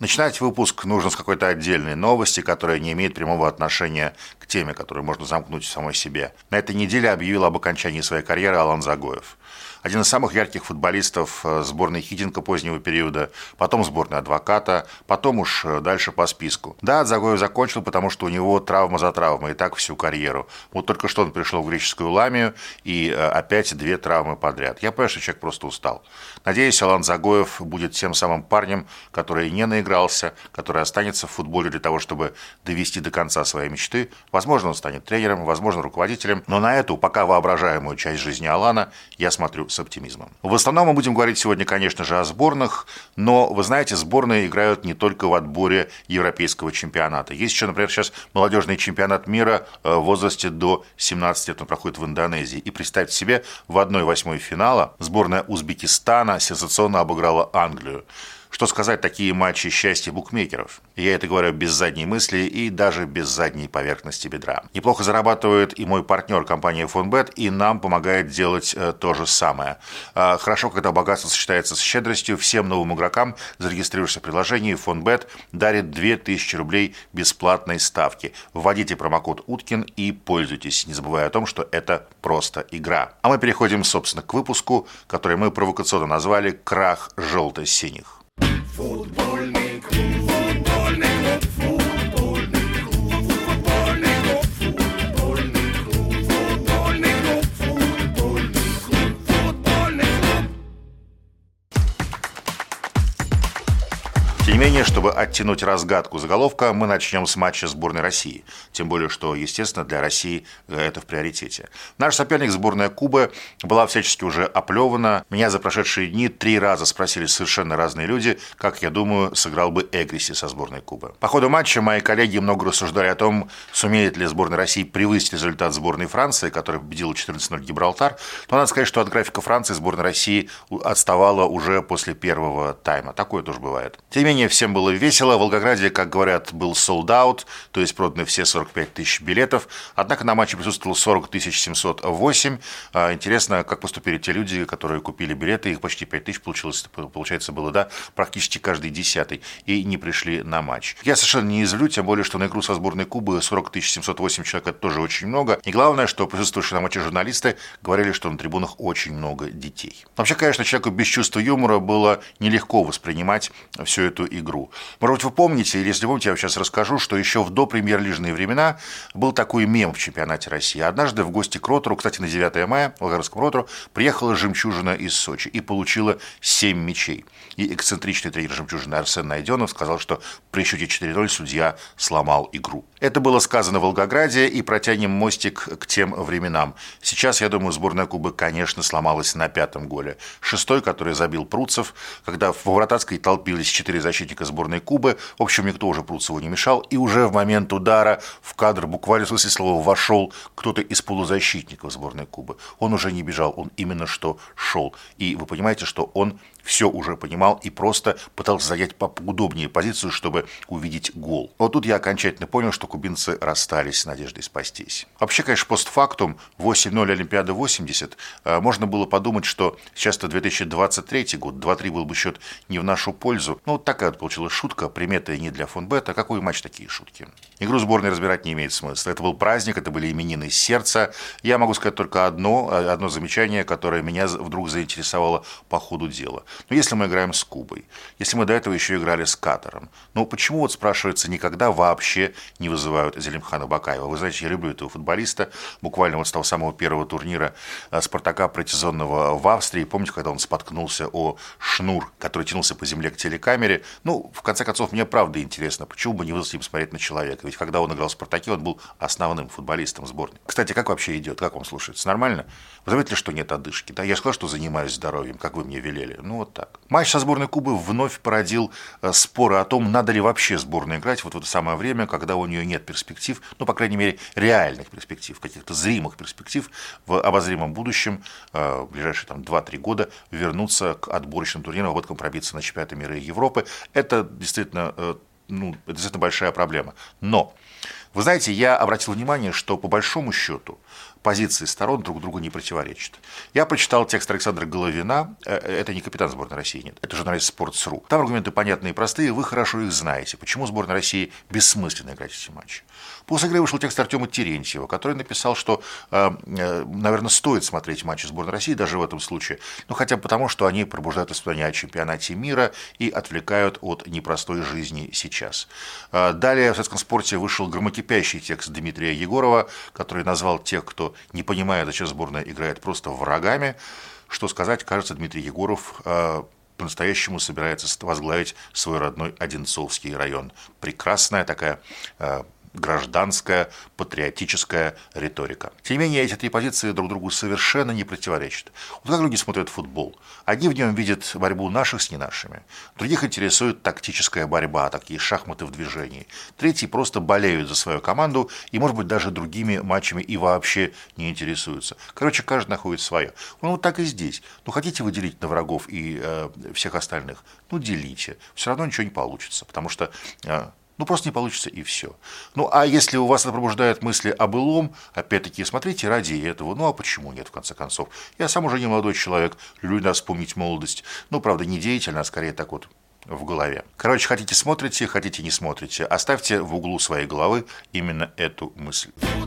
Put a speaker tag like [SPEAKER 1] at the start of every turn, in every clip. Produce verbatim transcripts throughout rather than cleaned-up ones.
[SPEAKER 1] Начинать выпуск нужно с какой-то отдельной новости, которая не имеет прямого отношения к теме, которую можно замкнуть в самой себе. На этой неделе объявил об окончании своей карьеры Алан Загоев. Один из самых ярких футболистов сборной Хидинка позднего периода, потом сборной Адвоката, потом уж дальше по списку. Да, Загоев закончил, потому что у него травма за травмой, и так всю карьеру. Вот только что он пришел в греческую Ламию, и опять две травмы подряд. Я понимаю, что человек просто устал. Надеюсь, Алан Загоев будет тем самым парнем, который не наигрался, который останется в футболе для того, чтобы довести до конца свои мечты. Возможно, он станет тренером, возможно, руководителем, но на эту пока воображаемую часть жизни Алана я смотрю с оптимизмом. В основном мы будем говорить сегодня, конечно же, о сборных, но, вы знаете, сборные играют не только в отборе европейского чемпионата. Есть еще, например, сейчас молодежный чемпионат мира в возрасте до семнадцати лет, он проходит в Индонезии. И представьте себе, в одной восьмой финала сборная Узбекистана сенсационно обыграла Англию. Что сказать, такие матчи счастья букмекеров? Я это говорю без задней мысли и даже без задней поверхности бедра. Неплохо зарабатывает и мой партнер компания Фонбет, и нам помогает делать э, то же самое. Э, хорошо, когда богатство сочетается с щедростью. Всем новым игрокам, зарегистрируешься в приложении, Фонбет дарит две тысячи рублей бесплатной ставки. Вводите промокод Уткин и пользуйтесь, не забывая о том, что это просто игра. А мы переходим, собственно, к выпуску, который мы провокационно назвали «Крах желто-синих».
[SPEAKER 2] Футбольный клуб, футбольный клуб, футбольный клуб, футбольный клуб, футбольный клуб, футбольный клуб, футбольный клуб, футбольный клуб.
[SPEAKER 1] Тем не менее, чтобы оттянуть разгадку заголовка, мы начнем с матча сборной России. Тем более, что, естественно, для России это в приоритете. Наш соперник, сборная Кубы, была всячески уже оплевана. Меня за прошедшие дни три раза спросили совершенно разные люди, как, я думаю, сыграл бы Эгриси со сборной Кубы. По ходу матча мои коллеги много рассуждали о том, сумеет ли сборная России превысить результат сборной Франции, которая победила четырнадцать ноль Гибралтар. Но надо сказать, что от графика Франции сборная России отставала уже после первого тайма. Такое тоже бывает. Тем не менее, всем было весело. В Волгограде, как говорят, был sold out, то есть проданы все сорок пять тысяч билетов. Однако на матче присутствовало сорок тысяч семьсот восемь. Интересно, как поступили те люди, которые купили билеты. Их почти пять тысяч получилось, получается, было, да, практически каждый десятый. И не пришли на матч. Я совершенно не извлю, тем более, что на игру со сборной Кубы сорок тысяч семьсот восемь человек – это тоже очень много. И главное, что присутствующие на матче журналисты говорили, что на трибунах очень много детей. Вообще, конечно, человеку без чувства юмора было нелегко воспринимать всю эту игру. Может быть, вы помните, или если помните, я вам сейчас расскажу, что еще в допремьер-лижные времена был такой мем в чемпионате России. Однажды в гости к Ротору, кстати, на девятое мая, в Волгоградском Ротору, приехала «Жемчужина» из Сочи и получила семь мячей. И эксцентричный тренер «Жемчужины» Арсен Найденов сказал, что при счете четыре ноль судья сломал игру. Это было сказано в Волгограде, и протянем мостик к тем временам. Сейчас, я думаю, сборная Кубы, конечно, сломалась на пятом голе. Шестой, который забил Пруцев, когда в вратарской толпились четыре защитника сборной Кубы. В общем, никто уже Пруцеву не мешал. И уже в момент удара в кадр, буквально в смысле слова, вошел кто-то из полузащитников сборной Кубы. Он уже не бежал, он именно что шел. И вы понимаете, что он все уже понимал и просто пытался занять поудобнее позицию, чтобы увидеть гол. Вот тут я окончательно понял, что кубинцы расстались с надеждой спастись. Вообще, конечно, постфактум восемь ноль Олимпиада восемьдесят. Можно было подумать, что сейчас-то две тысячи двадцать третий год, два-три был бы счет не в нашу пользу. Ну, вот такая вот получилась шутка, приметая не для Фонбета. Какой матч, такие шутки? Игру сборной разбирать не имеет смысла. Это был праздник, это были именины сердца. Я могу сказать только одно, одно замечание, которое меня вдруг заинтересовало по ходу дела. Но если мы играем с Кубой, если мы до этого еще играли с Катаром, ну почему, вот спрашивается, никогда вообще не вызывают Зелимхана Бакаева? Вы знаете, я люблю этого футболиста, буквально вот с того самого первого турнира Спартака протязонного в Австрии. Помните, когда он споткнулся о шнур, который тянулся по земле к телекамере? Ну, в конце концов, мне правда интересно, почему бы не вызвать и посмотреть на человека? Ведь когда он играл в Спартаке, он был основным футболистом сборной. Кстати, как вообще идет? Как вам слушается? Нормально? Вы заметили, ли, что нет одышки? Да, я же сказал, что занимаюсь здоровьем, как вы мне велели. Ну, вот так. Матч со сборной Кубы вновь породил споры о том, надо ли вообще сборной играть вот в это самое время, когда у нее нет перспектив, ну, по крайней мере, реальных перспектив, каких-то зримых перспектив в обозримом будущем, в ближайшие там два-три года вернуться к отборочным турнирам, а потом пробиться на чемпионаты мира и Европы. Это действительно, ну, это действительно большая проблема. Но, вы знаете, я обратил внимание, что по большому счету позиции сторон друг другу не противоречат. Я прочитал текст Александра Головина, это не капитан сборной России, нет, это журналист Sports точка ру. Там аргументы понятные и простые, вы хорошо их знаете. Почему сборная России бессмысленно играть эти матчи? После игры вышел текст Артема Терентьева, который написал, что, наверное, стоит смотреть матчи сборной России даже в этом случае, ну хотя бы потому, что они пробуждают воспоминания о чемпионате мира и отвлекают от непростой жизни сейчас. Далее в советском спорте вышел громокипящий текст Дмитрия Егорова, который назвал тех, кто не понимает, зачем сборная играет, просто врагами. Что сказать, кажется, Дмитрий Егоров по-настоящему собирается возглавить свой родной Одинцовский район. Прекрасная такая гражданская, патриотическая риторика. Тем не менее, эти три позиции друг другу совершенно не противоречат. Вот как люди смотрят футбол. Одни в нем видят борьбу наших с не нашими, других интересует тактическая борьба, такие шахматы в движении. Третьи просто болеют за свою команду и, может быть, даже другими матчами и вообще не интересуются. Короче, каждый находит свое. Ну, вот так и здесь. Ну, хотите вы делить на врагов и э, всех остальных? Ну, делите. Все равно ничего не получится, потому что... Э, Ну, просто не получится, и все. Ну, а если у вас это пробуждает мысли о былом, опять-таки, смотрите ради этого. Ну, а почему нет, в конце концов? Я сам уже не молодой человек, люблю вспомнить молодость. Ну, правда, не деятельно, а скорее так вот в голове. Короче, хотите смотрите, хотите не смотрите. Оставьте в углу своей головы именно эту мысль.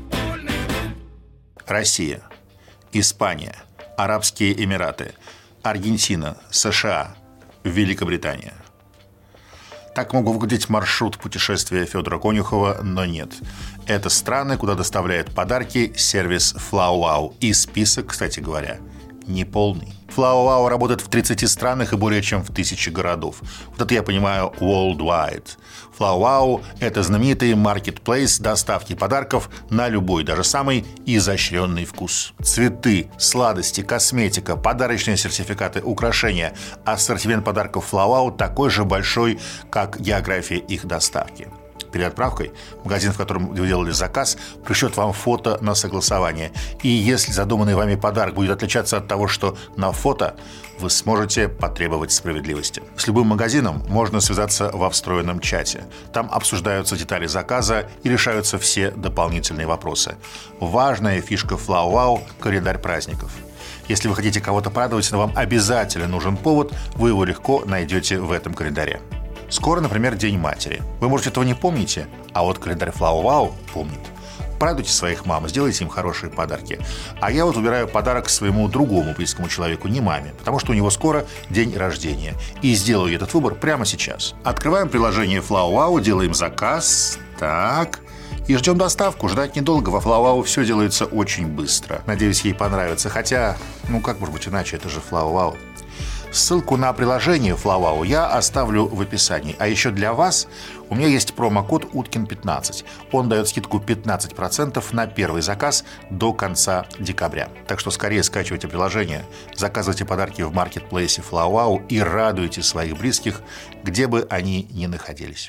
[SPEAKER 1] Россия, Испания, Арабские Эмираты, Аргентина, США, Великобритания. Так мог бы выглядеть маршрут путешествия Федора Конюхова, но нет. Это страны, куда доставляет подарки сервис FlowWow. И список, кстати говоря, неполный. FlowWow работает в тридцати странах и более чем в тысяче городов. Вот это я понимаю worldwide. FlowWow – это знаменитый маркетплейс доставки подарков на любой, даже самый изощренный вкус. Цветы, сладости, косметика, подарочные сертификаты, украшения. Ассортимент подарков FlowWow такой же большой, как география их доставки. Перед отправкой магазин, в котором вы делали заказ, пришлет вам фото на согласование. И если задуманный вами подарок будет отличаться от того, что на фото, вы сможете потребовать справедливости. С любым магазином можно связаться во встроенном чате. Там обсуждаются детали заказа и решаются все дополнительные вопросы. Важная фишка FlowWow – календарь праздников. Если вы хотите кого-то порадовать, но вам обязательно нужен повод, вы его легко найдете в этом календаре. Скоро, например, День матери. Вы, может, этого не помните, а вот календарь FlowWow помнит. Порадуйте своих мам, сделайте им хорошие подарки. А я вот выбираю подарок своему другому близкому человеку, не маме, потому что у него скоро день рождения. И сделаю этот выбор прямо сейчас. Открываем приложение FlowWow, делаем заказ. Так... И ждем доставку. Ждать недолго. Во FlowWow все делается очень быстро. Надеюсь, ей понравится. Хотя, ну как может быть иначе, это же FlowWow. Ссылку на приложение FlowWow я оставлю в описании. А еще для вас у меня есть промокод Уткин пятнадцать. Он дает скидку пятнадцать процентов на первый заказ до конца декабря. Так что скорее скачивайте приложение, заказывайте подарки в маркетплейсе FlowWow и радуйте своих близких, где бы они ни находились.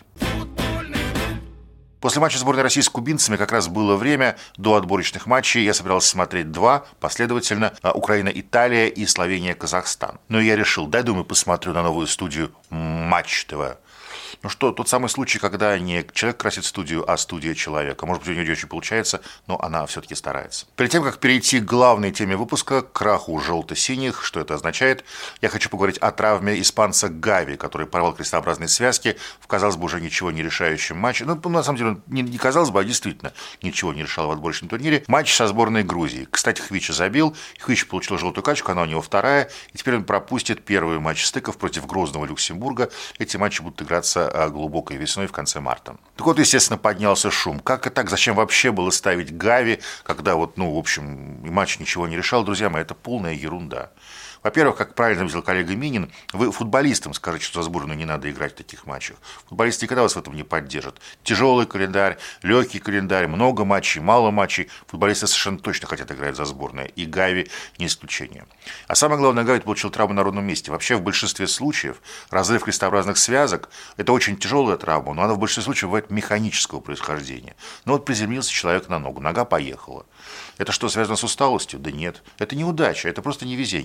[SPEAKER 1] После матча сборной России с кубинцами как раз было время до отборочных матчей. Я собирался смотреть два последовательно: Украина-Италия и Словения-Казахстан. Но я решил, дай, думаю, посмотрю на новую студию Матч ТВ. Ну что, тот самый случай, когда не человек красит студию, а студия человека. Может быть, у нее не очень получается, но она все-таки старается. Перед тем, как перейти к главной теме выпуска, к краху желто-синих, что это означает, я хочу поговорить о травме испанца Гави, который порвал крестообразные связки в, казалось бы, уже ничего не решающем матче. Ну, на самом деле, не, не казалось бы, а действительно ничего не решал в отборочном турнире. Матч со сборной Грузии. Кстати, Хвича забил, Хвич получил желтую карточку, она у него вторая, и теперь он пропустит первый матч стыков против грозного Люксембурга. Эти матчи будут играться глубокой весной в конце марта. Так вот, естественно, поднялся шум. Как и так? Зачем вообще было ставить Гави, когда вот, ну, в общем, матч ничего не решал? Друзья мои, это полная ерунда. Во-первых, как правильно заметил коллега Минин, вы футболистам скажете, что за сборную не надо играть в таких матчах. Футболисты никогда вас в этом не поддержат. Тяжелый календарь, легкий календарь, много матчей, мало матчей. Футболисты совершенно точно хотят играть за сборную. И Гави не исключение. А самое главное, Гави получил травму на ровном месте. Вообще, в большинстве случаев разрыв крестообразных связок – это очень тяжелая травма, но она в большинстве случаев бывает механического происхождения. Ну вот приземлился человек на ногу, нога поехала. Это что, связано с усталостью? Да нет. Это неудача, это просто невезение. Такое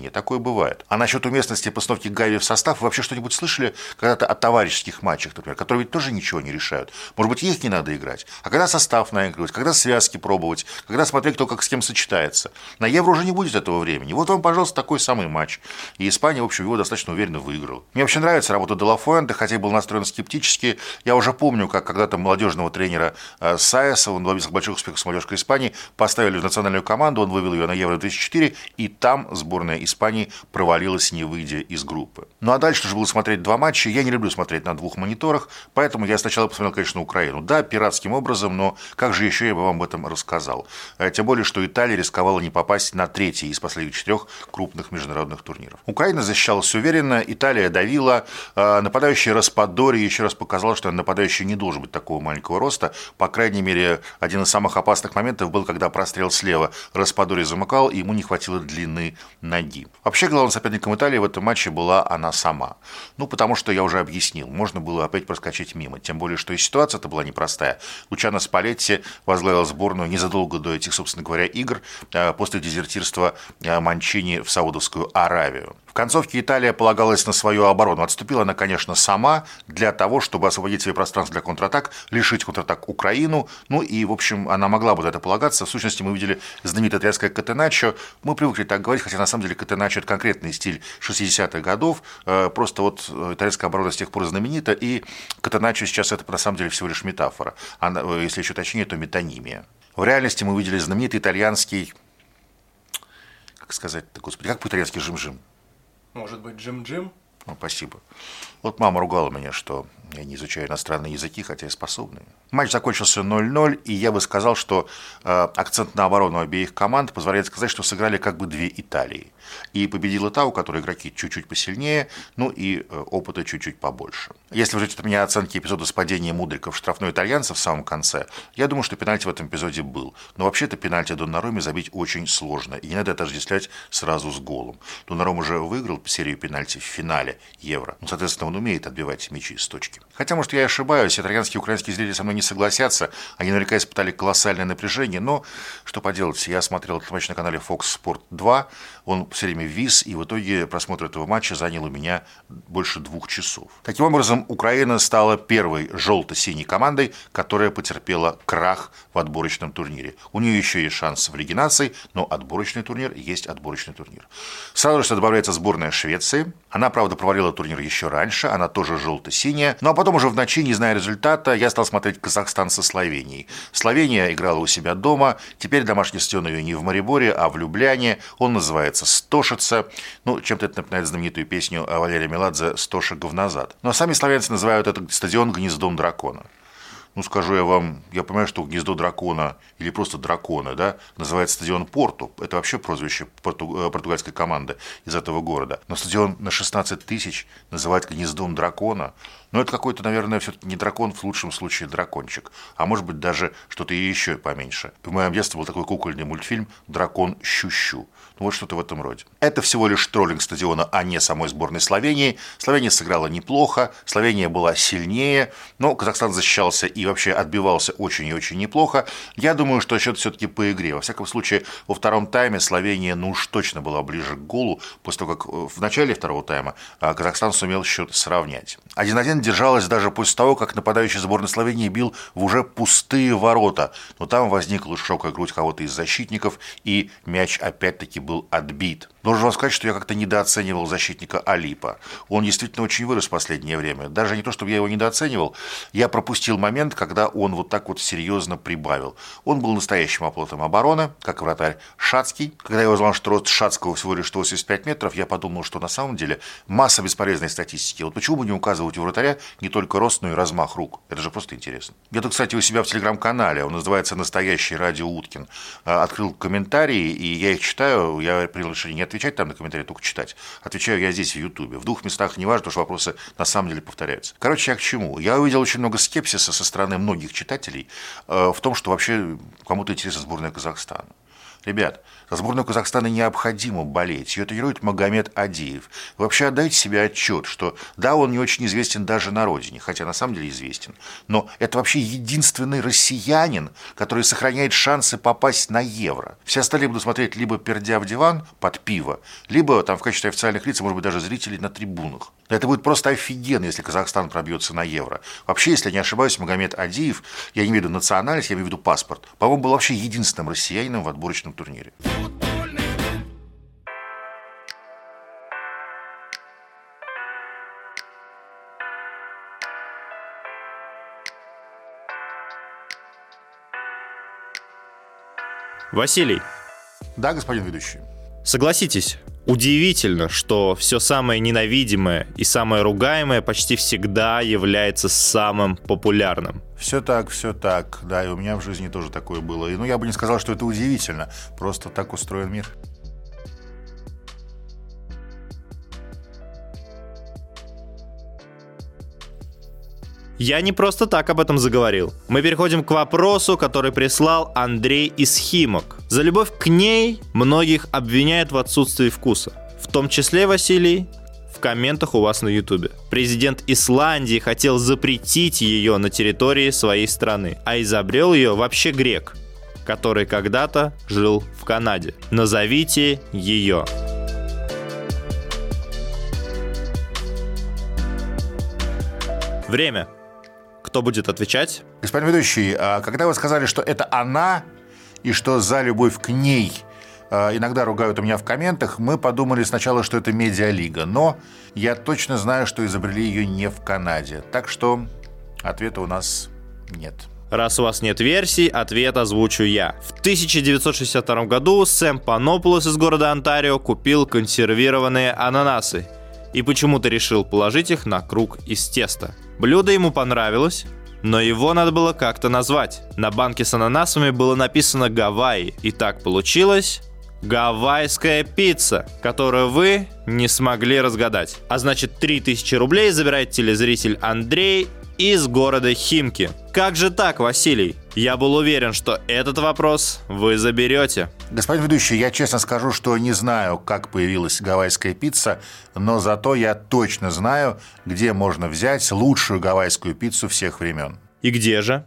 [SPEAKER 1] бывает. А насчет уместности постановки Гави в состав, вы вообще что-нибудь слышали когда-то о товарищеских матчах, например, которые ведь тоже ничего не решают? Может быть, их не надо играть? А когда состав наигрывать, когда связки пробовать, когда смотреть, кто как с кем сочетается? На Евро уже не будет этого времени. Вот вам, пожалуйста, такой самый матч. И Испания, в общем, его достаточно уверенно выиграла. Мне вообще нравится работа Де Ла Фуэнте, хотя и был настроен скептически. Я уже помню, как когда-то молодежного тренера Саеса, он добился больших успехов с молодежкой Испании, поставили в национальную команду, он вывел ее на Евро две тысячи четыре, и там сборная Испании провалилась, не выйдя из группы. Ну а дальше же было смотреть два матча. Я не люблю смотреть на двух мониторах, поэтому я сначала посмотрел, конечно, Украину. Да, пиратским образом, но как же еще я бы вам об этом рассказал? Тем более, что Италия рисковала не попасть на третий из последних четырех крупных международных турниров. Украина защищалась уверенно, Италия давила, нападающий Распадори еще раз показал, что нападающий не должен быть такого маленького роста. По крайней мере, один из самых опасных моментов был, когда прострел слева Распадори замыкал, и ему не хватило длины ноги. Вообще, главным соперником Италии в этом матче была она сама. Ну, потому что я уже объяснил, можно было опять проскочить мимо. Тем более, что и ситуация-то была непростая. Лучано Спалетти возглавил сборную незадолго до этих, собственно говоря, игр, после дезертирства Манчини в Саудовскую Аравию. В концовке Италия полагалась на свою оборону. Отступила она, конечно, сама для того, чтобы освободить себе пространство для контратак, лишить контратак Украину. Ну и, в общем, она могла бы на это полагаться. В сущности, мы видели знаменитое итальянское катеначо. Мы привыкли так говорить, хотя на самом деле катеначо – это конкретный стиль шестидесятых годов. Просто вот итальянская оборона с тех пор знаменита, и катеначо сейчас это на самом деле всего лишь метафора. Она, если еще точнее, то метонимия. В реальности мы видели знаменитый итальянский, как сказать, господи, как по-итальянски жим-жим?
[SPEAKER 3] Может быть, Джим-Джим?
[SPEAKER 1] Ну, спасибо. Вот мама ругала меня, что я не изучаю иностранные языки, хотя я способный. Матч закончился ноль ноль, и я бы сказал, что э, акцент на оборону обеих команд позволяет сказать, что сыграли как бы две Италии. И победила та, у которой игроки чуть-чуть посильнее, ну и э, опыта чуть-чуть побольше. Если вы ждете от меня оценки эпизода с падением Мудрика в штрафной итальянца в самом конце, я думаю, что пенальти в этом эпизоде был. Но вообще-то пенальти Доннаруме забить очень сложно, и не надо это отождествлять сразу с голом. Доннарума уже выиграл серию пенальти в финале Евро. Ну, соответственно, он умеет отбивать мячи с точки. Хотя, может, я и ошибаюсь, итальянские и украинские зрители со мной не согласятся, они наверняка испытали колоссальное напряжение, но что поделать, я смотрел этот матч на канале Fox Sport два, он все время вис, и в итоге просмотр этого матча занял у меня больше двух часов. Таким образом, Украина стала первой желто-синей командой, которая потерпела крах в отборочном турнире. У нее еще есть шанс в Лиге наций, но отборочный турнир есть отборочный турнир. Сразу же добавляется сборная Швеции. Она, правда, провалила турнир еще раньше, она тоже желто-синяя. Ну а потом уже в ночи, не зная результата, я стал смотреть Казахстан со Словенией. Словения играла у себя дома, теперь домашний стадион ее не в Мариборе, а в Любляне. Он называется Стошица. Ну, чем-то это напоминает знаменитую песню Валерия Меладзе «Сто шагов назад». Но сами славянцы называют этот стадион гнездом дракона. Ну, скажу я вам, я понимаю, что гнездо дракона или просто дракона, да, называется стадион Порту. Это вообще прозвище порту, португальской команды из этого города. Но стадион на шестнадцать тысяч называть гнездом дракона, ну, это какой-то, наверное, все-таки не дракон, в лучшем случае дракончик. А может быть, даже что-то еще поменьше. В моем детстве был такой кукольный мультфильм «Дракон Щущу». Ну, вот что-то в этом роде. Это всего лишь троллинг стадиона, а не самой сборной Словении. Словения сыграла неплохо, Словения была сильнее, но Казахстан защищался и вообще отбивался очень и очень неплохо. Я думаю, что счет все-таки по игре. Во всяком случае, во втором тайме Словения, ну уж точно была ближе к голу, после того, как в начале второго тайма Казахстан сумел счет сравнять. один-один держалась даже после того, как нападающий сборной Словении бил в уже пустые ворота. Но там возникла широкая грудь кого-то из защитников, и мяч опять-таки был отбит. Должен вам сказать, что я как-то недооценивал защитника Алипа. Он действительно очень вырос в последнее время. Даже не то, чтобы я его недооценивал, я пропустил момент, когда он вот так вот серьезно прибавил. Он был настоящим оплотом обороны, как вратарь Шацкий. Когда я узнал, что рост Шацкого всего лишь сто восемьдесят пять метров, я подумал, что на самом деле масса бесполезной статистики. Вот почему бы не указывать у вратаря не только рост, но и размах рук? Это же просто интересно. Я тут, кстати, у себя в телеграм-канале, он называется «Настоящий Радио Уткин», открыл комментарии, и я их читаю, я принял решение не отвечать там на комментарии, только читать. Отвечаю я здесь, в Ютубе. В двух местах не важно, потому что вопросы на самом деле повторяются. Короче, я к чему? Я увидел очень много скепсиса со стороны многих читателей в том, что вообще кому-то интересна сборная Казахстана. Ребят, за сборную Казахстана необходимо болеть. Ее тренирует Магомед Адиев. Вы вообще отдайте себе отчет, что да, он не очень известен даже на родине, хотя на самом деле известен. Но это вообще единственный россиянин, который сохраняет шансы попасть на Евро. Все остальные будут смотреть либо пердя в диван под пиво, либо там в качестве официальных лиц, может быть, даже зрителей на трибунах. Это будет просто офигенно, если Казахстан пробьется на Евро. Вообще, если я не ошибаюсь, Магомед Адиев, я не имею в виду национальность, я имею в виду паспорт, по-моему, был вообще единственным россиянином в отборочном турнире.
[SPEAKER 4] Василий.
[SPEAKER 1] Да, господин ведущий.
[SPEAKER 4] Согласитесь, удивительно, что все самое ненавидимое и самое ругаемое почти всегда является самым популярным.
[SPEAKER 1] Все так, все так. Да, и у меня в жизни тоже такое было. И, ну, я бы не сказал, что это удивительно. Просто так устроен мир.
[SPEAKER 4] Я не просто так об этом заговорил. Мы переходим к вопросу, который прислал Андрей из Химок. За любовь к ней многих обвиняют в отсутствии вкуса. В том числе, Василий, в комментах у вас на Ютубе. Президент Исландии хотел запретить ее на территории своей страны, а изобрел ее вообще грек, который когда-то жил в Канаде. Назовите ее. Время. Кто будет отвечать?
[SPEAKER 1] Господин ведущий, когда вы сказали, что это она и что за любовь к ней иногда ругают у меня в комментах, мы подумали сначала, что это медиалига, но я точно знаю, что изобрели ее не в Канаде. Так что ответа у нас нет.
[SPEAKER 4] Раз у вас нет версий, ответ озвучу я. В тысяча девятьсот шестьдесят втором году Сэм Панополос из города Онтарио купил консервированные ананасы и почему-то решил положить их на круг из теста. Блюдо ему понравилось, но его надо было как-то назвать. На банке с ананасами было написано «Гавайи», и так получилось гавайская пицца, которую вы не смогли разгадать. А значит, три тысячи рублей забирает телезритель Андрей из города Химки. Как же так, Василий? Я был уверен, что этот вопрос вы заберете.
[SPEAKER 1] Господин ведущий, я честно скажу, что не знаю, как появилась гавайская пицца, но зато я точно знаю, где можно взять лучшую гавайскую пиццу всех времен.
[SPEAKER 4] И где же?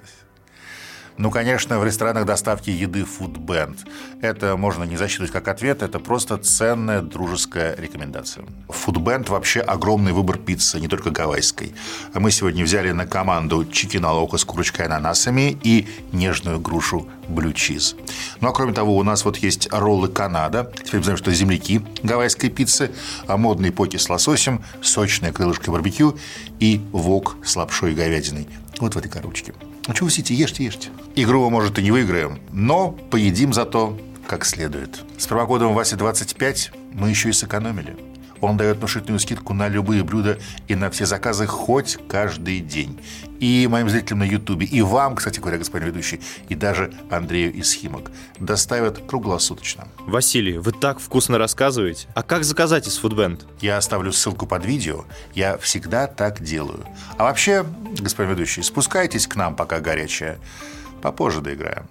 [SPEAKER 1] Ну, конечно, в ресторанах доставки еды Foodband. Это можно не засчитывать как ответ, это просто ценная дружеская рекомендация. Foodband вообще огромный выбор пиццы, не только гавайской. Мы сегодня взяли на команду чикина локо с курочкой и ананасами и нежную грушу blue cheese. Ну, а кроме того, у нас вот есть роллы Канада. Теперь мы знаем, что земляки гавайской пиццы, а модные поки с лососем, сочная крылышко барбекю и вок с лапшой и говядиной. Вот в этой коробочке. Ну, что вы сидите? Ешьте, ешьте. Игру мы, может, и не выиграем, но поедим зато как следует. С промокодом Вася двадцать пять мы еще и сэкономили. Он дает внушительную скидку на любые блюда и на все заказы хоть каждый день. И моим зрителям на Ютубе, и вам, кстати говоря, господин ведущий, и даже Андрею из Химок доставят круглосуточно.
[SPEAKER 4] Василий, вы так вкусно рассказываете. А как заказать из Foodband?
[SPEAKER 1] Я оставлю ссылку под видео. Я всегда так делаю. А вообще, господин ведущий, спускайтесь к нам, пока горячая. Попозже доиграем.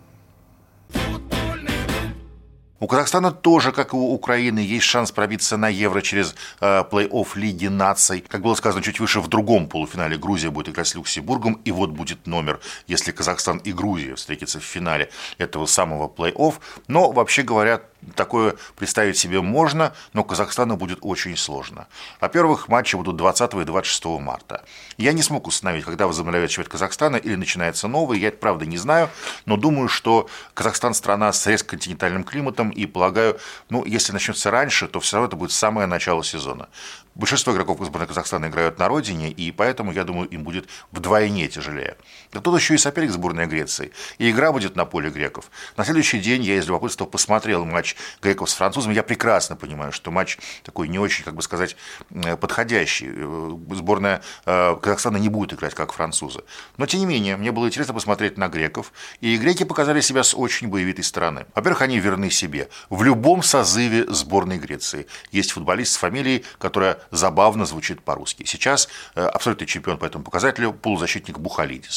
[SPEAKER 1] У Казахстана тоже, как и у Украины, есть шанс пробиться на Евро через э, плей-офф Лиги наций. Как было сказано чуть выше, в другом полуфинале Грузия будет играть с Люксембургом, и вот будет номер, если Казахстан и Грузия встретятся в финале этого самого плей-офф. Но, вообще говоря, такое представить себе можно, но Казахстану будет очень сложно. Во-первых, матчи будут двадцатого и двадцать шестого марта. Я не смог установить, когда возобновляется чемпионат Казахстана или начинается новый, я это правда не знаю, но думаю, что Казахстан страна с резко континентальным климатом, и полагаю, ну, если начнется раньше, то все равно это будет самое начало сезона. Большинство игроков сборной Казахстана играют на родине, и поэтому, я думаю, им будет вдвойне тяжелее. А тут еще и соперник сборной Греции, и игра будет на поле греков. На следующий день я из любопытства посмотрел матч греков с французами. Я прекрасно понимаю, что матч такой не очень, как бы сказать, подходящий. Сборная Казахстана не будет играть как французы. Но, тем не менее, мне было интересно посмотреть на греков, и греки показали себя с очень боевитой стороны. Во-первых, они верны себе. В любом созыве сборной Греции есть футболист с фамилией, которая забавно звучит по-русски. Сейчас абсолютный чемпион по этому показателю полузащитник Бухалидис.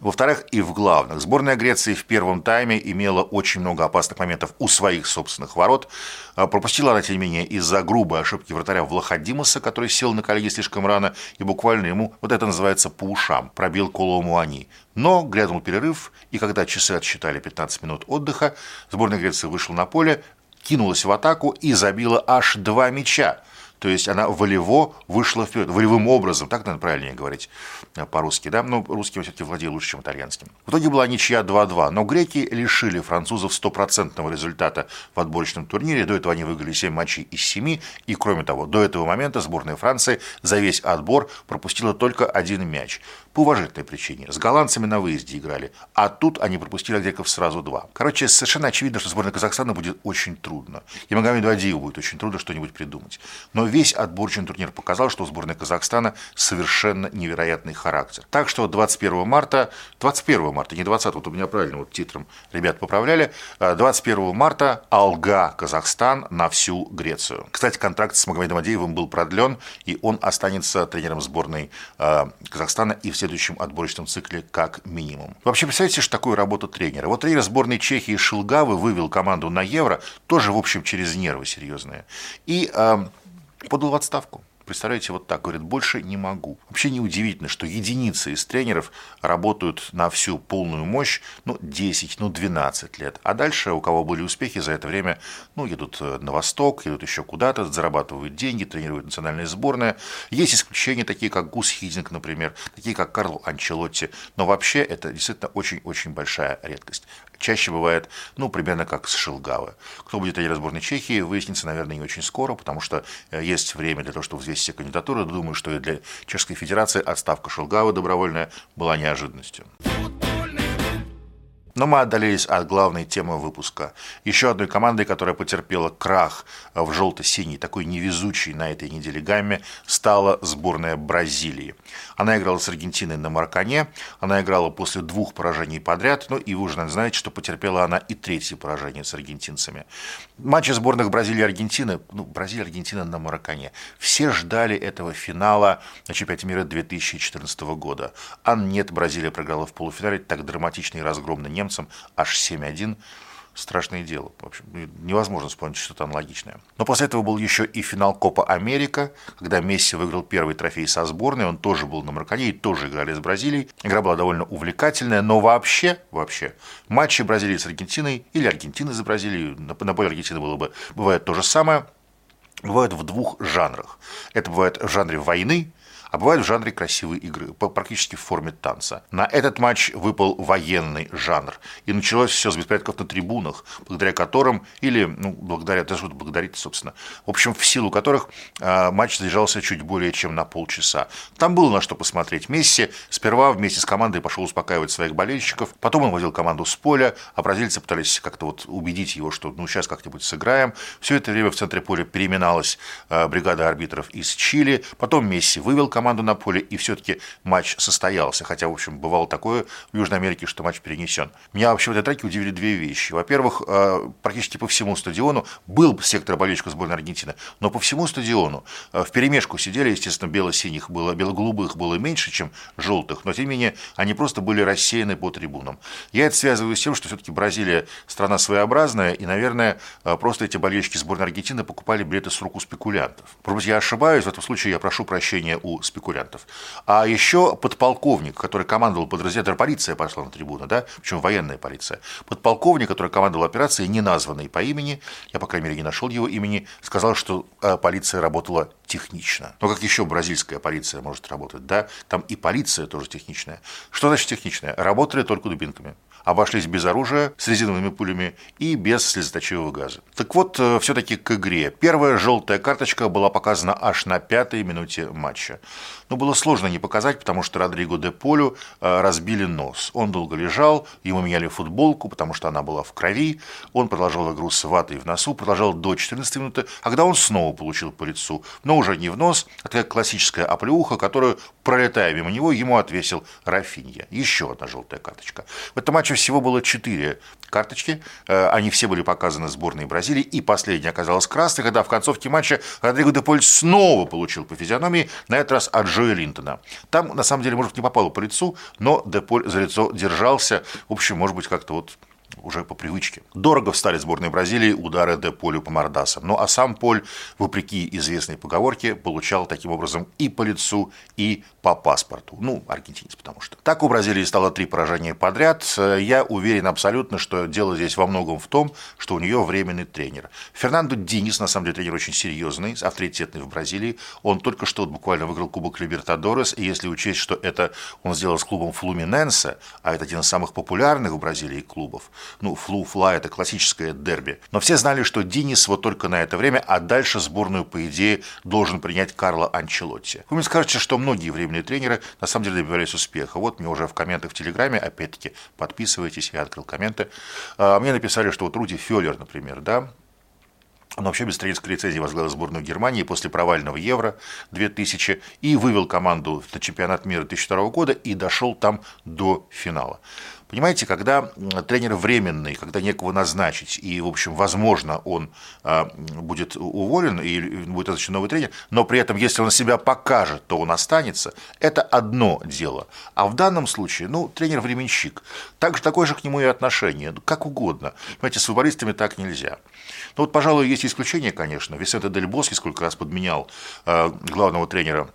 [SPEAKER 1] Во-вторых, и в главных. Сборная Греции в первом тайме имела очень много опасных моментов у своих собственных ворот. Пропустила она, тем не менее, из-за грубой ошибки вратаря Влаходимоса, который сел на коллеги слишком рано, и буквально ему, вот это называется, по ушам, пробил Коло Муани. Но глянул перерыв, и когда часы отсчитали пятнадцать минут отдыха, сборная Греции вышла на поле, кинулась в атаку и забила аж два мяча. То есть она волево вышла вперед, волевым образом, так, наверное, правильнее говорить по-русски, да? Но русским все-таки владею лучше, чем итальянским. В итоге была ничья два-два, но греки лишили французов стопроцентного результата в отборочном турнире. До этого они выиграли семь матчей из семи, и кроме того, до этого момента сборная Франции за весь отбор пропустила только один мяч. По уважительной причине. С голландцами на выезде играли, а тут они пропустили от греков сразу два. Короче, совершенно очевидно, что сборной Казахстана будет очень трудно. И Магомеду Адиеву будет очень трудно что-нибудь придумать. Но весь отборочный турнир показал, что у сборной Казахстана совершенно невероятный характер. Так что двадцать первого марта, двадцать первого марта, не двадцатого, вот у меня правильно вот титром ребят поправляли, двадцать первого марта Алга, Казахстан на всю Грецию. Кстати, контракт с Магомедом Адиевым был продлен, и он останется тренером сборной Казахстана и в следующем отборочном цикле как минимум. Вообще, представляете, что такое работа тренера? Вот тренер сборной Чехии Шилгавы вывел команду на Евро, тоже, в общем, через нервы серьезные, и э, подал в отставку. Представляете, вот так, говорит, больше не могу. Вообще неудивительно, что единицы из тренеров работают на всю полную мощь, ну, десять, ну, двенадцать лет. А дальше, у кого были успехи за это время, ну, едут на восток, едут еще куда-то, зарабатывают деньги, тренируют национальные сборные. Есть исключения, такие как Гус Хидинг, например, такие как Карло Анчелотти. Но вообще это действительно очень-очень большая редкость. Чаще бывает, ну, примерно как с Шилгавы. Кто будет тренером сборной Чехии, выяснится, наверное, не очень скоро, потому что есть время для того, чтобы взвесить все кандидатуры. Думаю, что и для Чешской Федерации отставка Шилгавы добровольная была неожиданностью. Но мы отдалились от главной темы выпуска. Еще одной командой, которая потерпела крах в желто-синей, такой невезучей на этой неделе гамме, стала сборная Бразилии. Она играла с Аргентиной на Маракане, она играла после двух поражений подряд, ну и вы уже, наверное, знаете, что потерпела она и третье поражение с аргентинцами. Матчи сборных Бразилии и Аргентины, ну, Бразилия и Аргентина на Маракане. Все ждали этого финала на чемпионате мира две тысячи четырнадцатого года. А нет, Бразилия проиграла в полуфинале, так драматичный разгром на немцам, аж семь один. Страшное дело. В общем, невозможно вспомнить что-то аналогичное. Но после этого был еще и финал Копа Америка, когда Месси выиграл первый трофей со сборной. Он тоже был на Маракане и тоже играли с Бразилией. Игра была довольно увлекательная, но вообще, вообще, матчи Бразилии с Аргентиной или Аргентины с Бразилией, на, на поле Аргентины было бы, бывает то же самое, бывают в двух жанрах. Это бывает в жанре войны, а бывает в жанре красивой игры, практически в форме танца. На этот матч выпал военный жанр. И началось все с беспорядков на трибунах, благодаря которым, или, ну, благодаря, даже вот благодарить, собственно, в общем, в силу которых э, матч задержался чуть более чем на полчаса. Там было на что посмотреть. Месси сперва вместе с командой пошел успокаивать своих болельщиков, потом он водил команду с поля, а бразильцы пытались как-то вот убедить его, что ну сейчас как-нибудь сыграем. Все это время в центре поля переминалась э, бригада арбитров из Чили, потом Месси вывел команду команду на поле, и все-таки матч состоялся. Хотя, в общем, бывало такое в Южной Америке, что матч перенесен. Меня вообще в этой драке удивили две вещи. Во-первых, практически по всему стадиону был сектор болельщиков сборной Аргентины, но по всему стадиону вперемешку сидели, естественно, бело-синих было, бело-голубых было меньше, чем желтых, но, тем не менее, они просто были рассеяны по трибунам. Я это связываю с тем, что все-таки Бразилия страна своеобразная, и, наверное, просто эти болельщики сборной Аргентины покупали билеты с рук у спекулянтов. Может быть, я ошибаюсь, в этом случае я прошу прощения у спекулянтов. А еще подполковник, который командовал подразделением, полиция пошла на трибуну, да, причем военная полиция. Подполковник, который командовал операцией, не названный по имени, я, по крайней мере, не нашел его имени, сказал, что полиция работала технично. Но как еще бразильская полиция может работать, да? Там и полиция тоже техничная. Что значит техничная? Работали только дубинками. Обошлись без оружия, с резиновыми пулями и без слезоточивого газа. Так вот, все-таки к игре. Первая желтая карточка была показана аж на пятой минуте матча. Но было сложно не показать, потому что Родриго де Полю разбили нос. Он долго лежал, ему меняли футболку, потому что она была в крови. Он продолжал игру с ватой в носу, продолжал до четырнадцатой минуты, а когда он снова получил по лицу, но уже не в нос, а такая классическая оплеуха, которую, пролетая мимо него, ему отвесил Рафинья. Еще одна желтая карточка. В этом матче всего было четыре карточки, они все были показаны сборной Бразилии, и последняя оказалась красной, когда в концовке матча Родриго де Поль снова получил по физиономии, на этот раз раз от Джои Линтона. Там, на самом деле, может, не попало по лицу, но Де Поль за лицо держался. В общем, может быть, как-то вот уже по привычке. Дорого встали сборной Бразилии удары Де Полю по мордасам. Ну а сам Поль, вопреки известной поговорке, получал таким образом и по лицу, и по паспорту. Ну, аргентинец, потому что. Так у Бразилии стало три поражения подряд. Я уверен абсолютно, что дело здесь во многом в том, что у нее временный тренер. Фернандо Динис, на самом деле, тренер очень серьезный, авторитетный в Бразилии. Он только что буквально выиграл Кубок Либертадорес, и если учесть, что это он сделал с клубом Флуминенсе, а это один из самых популярных в Бразилии клубов, ну, Флу-Фла – это классическое дерби. Но все знали, что Динис вот только на это время, а дальше сборную, по идее, должен принять Карло Анчелотти. Вы мне скажете, что многие временные тренеры на самом деле добивались успеха. Вот мне уже в комментах в Телеграме, опять-таки, подписывайтесь, я открыл комменты. Мне написали, что вот Руди Фёллер, например, да, он вообще без тренерской лицензии возглавил сборную Германии после провального Евро две тысячи и вывел команду на чемпионат мира две тысячи второго года и дошел там до финала. Понимаете, когда тренер временный, когда некого назначить, и, в общем, возможно, он будет уволен, и будет назначен новый тренер, но при этом, если он себя покажет, то он останется, это одно дело. А в данном случае, ну, тренер-временщик, также такое же к нему и отношение, как угодно. Понимаете, с футболистами так нельзя. Ну, вот, пожалуй, есть исключение, конечно. Висенте Дель Боски сколько раз подменял главного тренера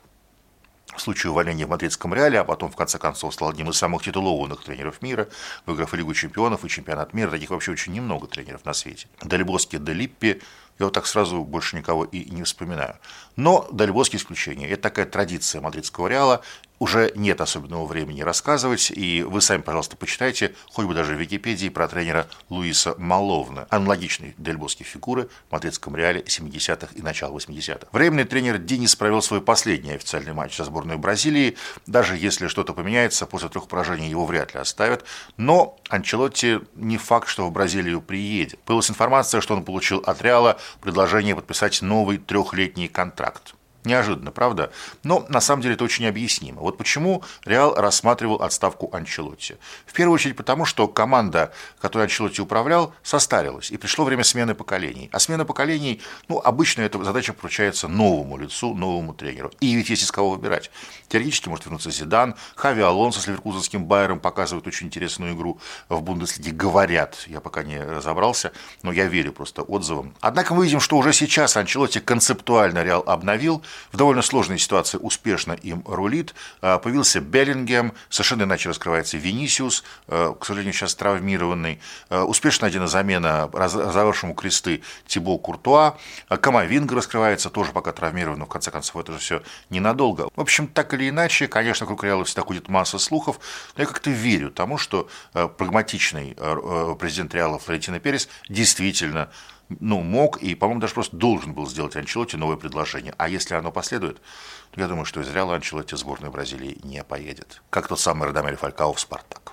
[SPEAKER 1] в случае увольнения в мадридском Реале, а потом, в конце концов, стал одним из самых титулованных тренеров мира, выиграв и Лигу чемпионов, и чемпионат мира. Таких вообще очень немного тренеров на свете. Дель Боски, Де Липпи, я вот так сразу больше никого и не вспоминаю. Но Дель Боски исключение. Это такая традиция мадридского Реала. Уже нет особенного времени рассказывать, и вы сами, пожалуйста, почитайте, хоть бы даже в Википедии, про тренера Луиса Маловна, аналогичной Дель Боски фигуры в мадридском Реале семидесятых и начала восьмидесятых. Временный тренер Динис провел свой последний официальный матч со сборной Бразилии. Даже если что-то поменяется, после трех поражений его вряд ли оставят. Но Анчелотти не факт, что в Бразилию приедет. Появилась информация, что он получил от Реала предложение подписать новый трехлетний контракт. Неожиданно, правда? Но на самом деле это очень объяснимо. Вот почему Реал рассматривал отставку Анчелотти. В первую очередь потому, что команда, которой Анчелотти управлял, состарилась, и пришло время смены поколений. А смена поколений, ну, обычно эта задача поручается новому лицу, новому тренеру. И ведь есть из кого выбирать. Теоретически может вернуться Зидан, Хави Алонсо с ливерпульским Байером показывают очень интересную игру в Бундеслиге. Говорят, я пока не разобрался, но я верю просто отзывам. Однако мы видим, что уже сейчас Анчелотти концептуально Реал обновил. В довольно сложной ситуации успешно им рулит. Появился Беллингем, совершенно иначе раскрывается Винисиус, к сожалению, сейчас травмированный. Успешно найдена замена разорвавшему кресты Тибо Куртуа. Камавинга раскрывается, тоже пока травмирован, но в конце концов это же все ненадолго. В общем, так или иначе, конечно, вокруг Реала всегда ходит масса слухов, но я как-то верю тому, что прагматичный президент Реала Флорентино Перес действительно ну, мог и, по-моему, даже просто должен был сделать Анчелотти новое предложение. А если оно последует, то я думаю, что из Реала Анчелотти в сборную Бразилии не поедет. Как тот самый Радамель Фалькао в «Спартак».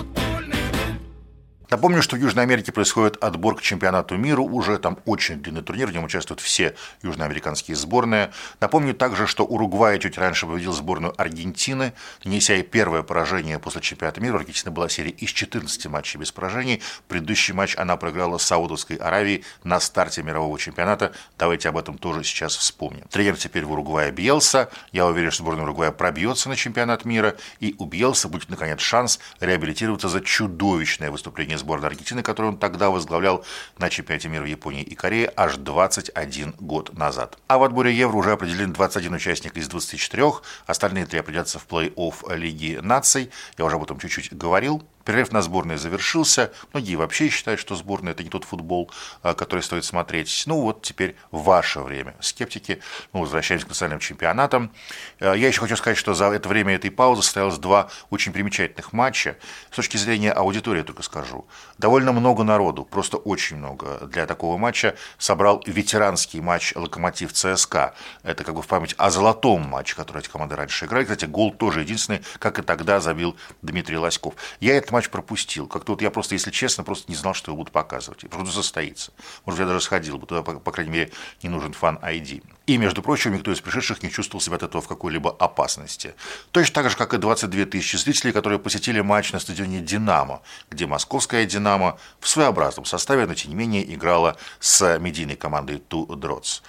[SPEAKER 1] Напомню, что в Южной Америке происходит отбор к чемпионату мира, уже там очень длинный турнир, в нем участвуют все южноамериканские сборные. Напомню также, что Уругвай чуть раньше победил сборную Аргентины, нанеся ей первое поражение после чемпионата мира. У Аргентины была серия из четырнадцати матчей без поражений. Предыдущий матч она проиграла Саудовской Аравии на старте мирового чемпионата. Давайте об этом тоже сейчас вспомним. Тренер теперь в Уругвае Бьелса. Я уверен, что сборная Уругвая пробьется на чемпионат мира, и у Бьелса будет наконец шанс реабилитироваться за чудовищное выступление сборной Аргентины, которую он тогда возглавлял на чемпионате мира в Японии и Корее аж двадцать один год назад. А в отборе Евро уже определен двадцать один участник из двадцати четырёх, остальные три определятся в плей-офф Лиги наций, я уже об этом чуть-чуть говорил. Перерыв на сборные завершился. Многие вообще считают, что сборная – это не тот футбол, который стоит смотреть. Ну вот теперь ваше время. Скептики, мы возвращаемся к национальным чемпионатам. Я еще хочу сказать, что за это время этой паузы состоялось два очень примечательных матча. С точки зрения аудитории только скажу. Довольно много народу, просто очень много для такого матча собрал ветеранский матч «Локомотив ЦСКА». Это как бы в память о золотом матче, который эти команды раньше играли. Кстати, гол тоже единственный, как и тогда забил Дмитрий Лоськов. Я этот матч матч пропустил. Как-то вот я просто, если честно, просто не знал, что его будут показывать. И просто состоится. Может, я даже сходил бы туда, по, по крайней мере, не нужен фан-ай ди. И, между прочим, никто из пришедших не чувствовал себя от этого в какой-либо опасности. Точно так же, как и двадцать две тысячи зрителей, которые посетили матч на стадионе «Динамо», где московская «Динамо» в своеобразном составе, но тем не менее играла с медийной командой Two Drots.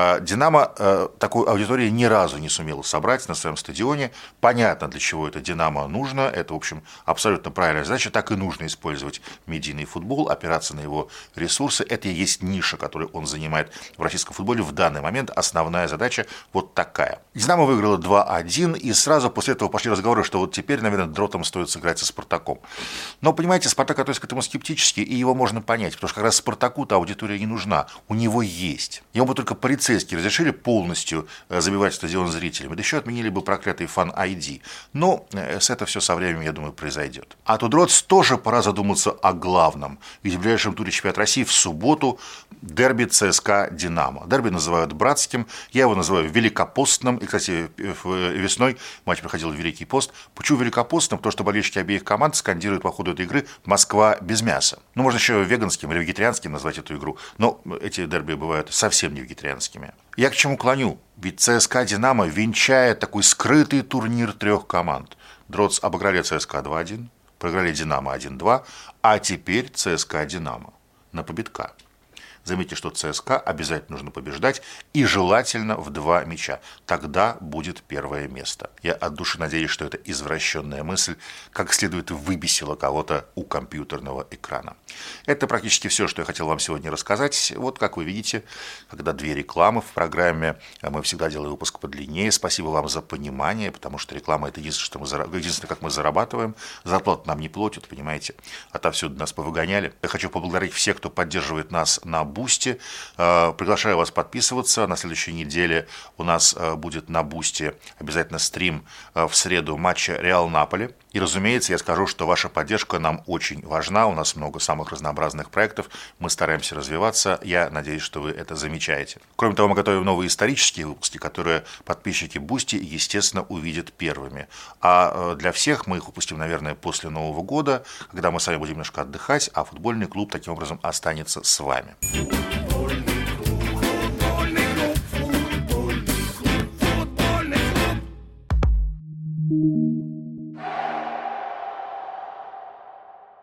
[SPEAKER 1] «Динамо» такой аудитории ни разу не сумела собрать на своем стадионе. Понятно, для чего это «Динамо» нужно. Это, в общем, абсолютно правильная задача. Так и нужно использовать медийный футбол, опираться на его ресурсы. Это и есть ниша, которую он занимает в российском футболе в данный момент. Основная задача вот такая. «Динамо» выиграла два один, и сразу после этого пошли разговоры, что вот теперь, наверное, Дротам стоит сыграть со «Спартаком». Но, понимаете, «Спартак» относится к этому скептически, и его можно понять, потому что как раз «Спартаку»-то аудитория не нужна. У него есть. Ему бы только полицейские разрешили полностью забивать стадион зрителям, да еще отменили бы проклятый фан-ай ди. Но с это все со временем, я думаю, произойдет. А Two Drots тоже пора задуматься о главном. Ведь в ближайшем туре чемпионата России в субботу дерби ЦСКА «Динамо». Дерби называют братским, я его называю великопостным. И, кстати, весной матч проходил в Великий пост. Почему великопостным? Потому что болельщики обеих команд скандируют по ходу этой игры «Москва без мяса». Ну, можно еще веганским или вегетарианским назвать эту игру, но эти дерби бывают совсем не вегетарианскими. Я к чему клоню? Ведь ЦСКА «Динамо» венчает такой скрытый турнир трех команд. Дротс обыграли ЦСКА два один, проиграли «Динамо» один два, а теперь ЦСКА «Динамо» на победка. Заметьте, что ЦСКА обязательно нужно побеждать, и желательно в два мяча. Тогда будет первое место. Я от души надеюсь, что эта извращенная мысль как следует выбесила кого-то у компьютерного экрана. Это практически все, что я хотел вам сегодня рассказать. Вот, как вы видите, когда две рекламы в программе, мы всегда делаем выпуск подлиннее. Спасибо вам за понимание, потому что реклама – это единственное, что мы зараб... единственное, как мы зарабатываем. Зарплату нам не платят, понимаете. Отовсюду нас повыгоняли. Я хочу поблагодарить всех, кто поддерживает нас на Бусти. Приглашаю вас подписываться. На следующей неделе у нас будет на Бусти обязательно стрим в среду матча Реал-Наполи. И, разумеется, я скажу, что ваша поддержка нам очень важна. У нас много самых разнообразных проектов. Мы стараемся развиваться. Я надеюсь, что вы это замечаете. Кроме того, мы готовим новые исторические выпуски, которые подписчики Бусти, естественно, увидят первыми. А для всех мы их выпустим, наверное, после Нового года, когда мы сами будем немножко отдыхать, а футбольный клуб таким образом останется с вами.